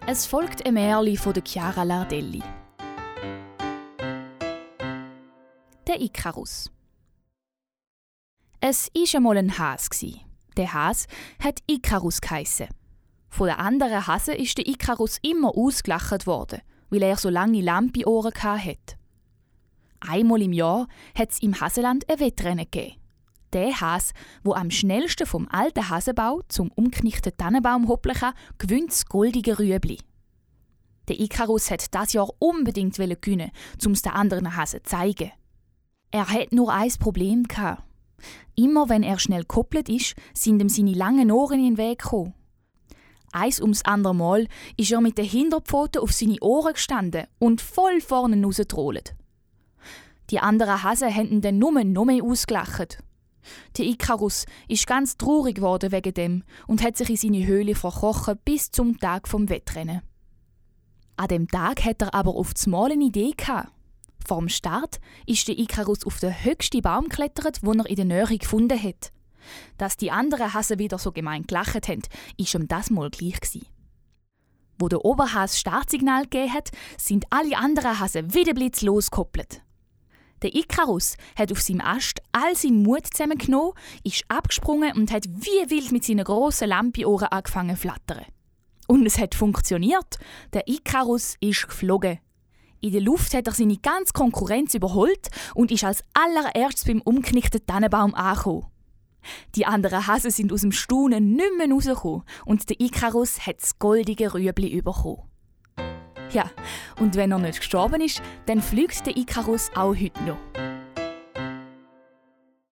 Es folgt ein Märchen von Chiara Lardelli. Der Ikarus. Es war einmal ein Hase. Der Hase hat Ikarus geheissen. Von den anderen Hasen ist der Ikarus immer ausgelacht worden, weil er so lange Lampiohren hatte. Einmal im Jahr hat es im Hasenland ein Wettrennen gegeben. Der Hase, der am schnellsten vom alten Hasenbau zum umknickten Tannenbaum hoppeln kann, gewinnt das goldige Rüebli. Der Ikarus hat das Jahr unbedingt gewinnen, um es den anderen Hasen zu zeigen. Er hat nur ein Problem gehabt. Immer wenn er schnell gekoppelt ist, sind ihm seine langen Ohren in den Weg gekommen. Eins ums andere Mal ist er mit den Hinterpfoten auf seine Ohren gestanden und voll vorne rausgetrollt. Die anderen Hasen haben ihn dann nur noch mehr ausgelacht. Der Ikarus ist ganz traurig geworden wegen dem und hat sich in seine Höhle verkrochen bis zum Tag vom Wettrennen. An dem Tag hat er aber auf einmal eine Idee gehabt. Vorm Start ist der Ikarus auf den höchsten Baum geklettert, den er in der Nähe gefunden hat. Dass die anderen Hasen wieder so gemein gelacht haben, ist ihm das mal gleich gewesen. Wo der Oberhase Startsignal gegeben hat, sind alle anderen Hasen wie der Blitz losgekoppelt. Der Ikarus hat auf seinem Ast all seinen Mut zusammengenommen, ist abgesprungen und hat wie wild mit seinen grossen Lampiohren angefangen zu flattern. Und es hat funktioniert. Der Ikarus ist geflogen. In der Luft hat er seine ganze Konkurrenz überholt und ist als allererstes beim umknickten Tannenbaum angekommen. Die anderen Hasen sind aus dem Staunen nicht mehr rausgekommen und der Ikarus hat das goldige Rüebli bekommen. Ja, und wenn er nicht gestorben ist, dann fliegt der Ikarus auch heute noch.